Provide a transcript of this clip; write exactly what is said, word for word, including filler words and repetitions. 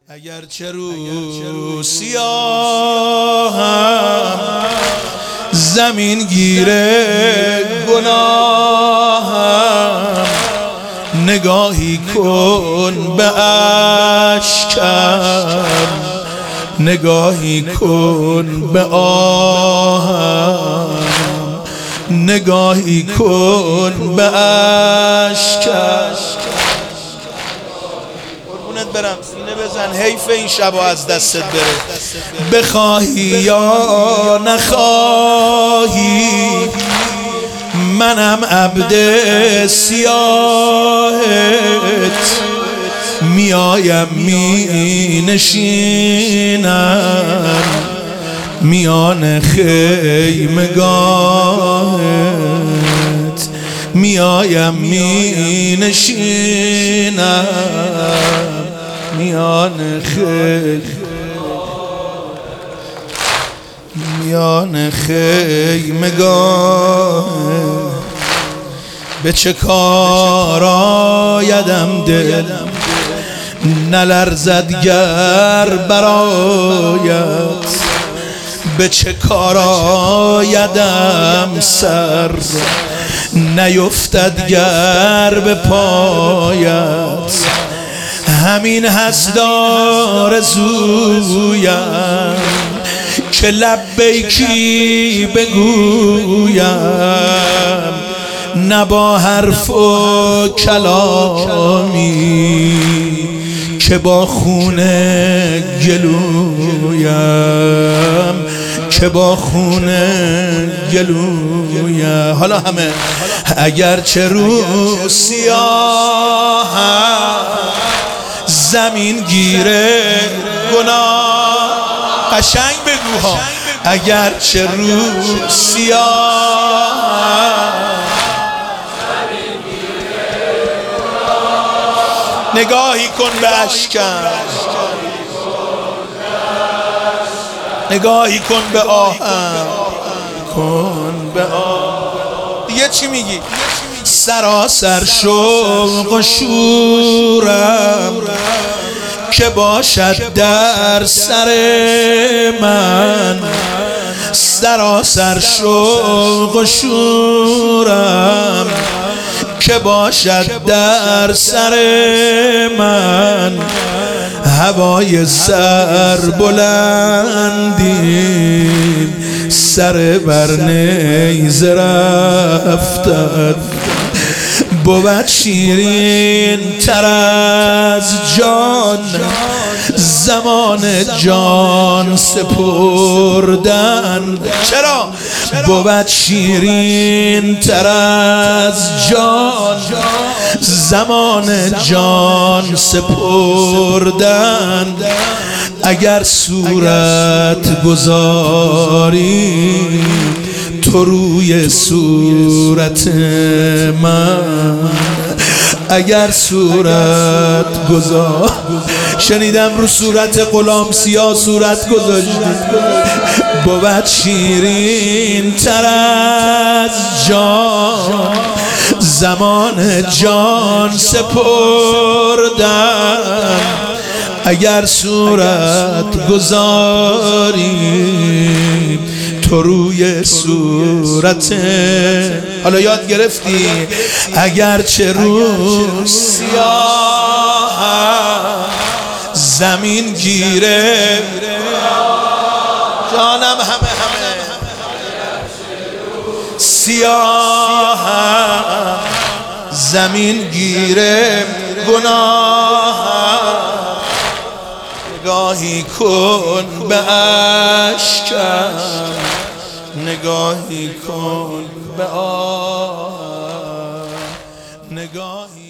اگر چه رو سیاهم زمین گیره گناهم، نگاهی کن به اشکم، نگاهی کن به آهم، نگاهی کن به اشکم. قربونت برم، سینه بزن، حیف این شبا از دستت بره. بخواهی یا نخواهی منم عبد سیاهت، میایم می نشینم میان خیمگاهت، میایم می نشینم میان خیمگاهت، میان خیمگاهت. به چه کار آیدم دل نلرزد گر برایت، به چه کار آیدم سر نیفتد گر به پایت. همین هست آرزویم که لبیکی بگویم، نه با حرف و کلامی که با خون گلویم، که با خون گلویم. حالا همه اگر چه رو سیاهم زمین گیره گناه، قشنگ بگو ها، اگر چه رو سیاهم نگاهی کن به اشکم، نگاهی کن به آهم، کن به آهم. دیگه چی میگی؟ سراسر شوق و شورم که باشد در سر من، سراسر شوق و شورم که باشد در سر من. هوای سر بلندی سر بر نیزه رفتن، بود شیرین تر از جان زمان جان سپردن. چرا؟ بود شیرین تر از جان زمان جان سپردن. اگر صورت گذاری تو روی صورت من، اگر صورت گذار شنیدم رو صورت غلام سیاه صورت گذاشت، بود شیرین تر از جان زمان جان سپردن. اگر صورت گذاری تو روی صورت، حالا یاد گرفتی، اگر چه رو سیاهم زمین گیره جانم، همه همه سیاهم زمین گیره گناهم. نگاهی کن به اشکم، نگاهی کن به آهم، نگاهی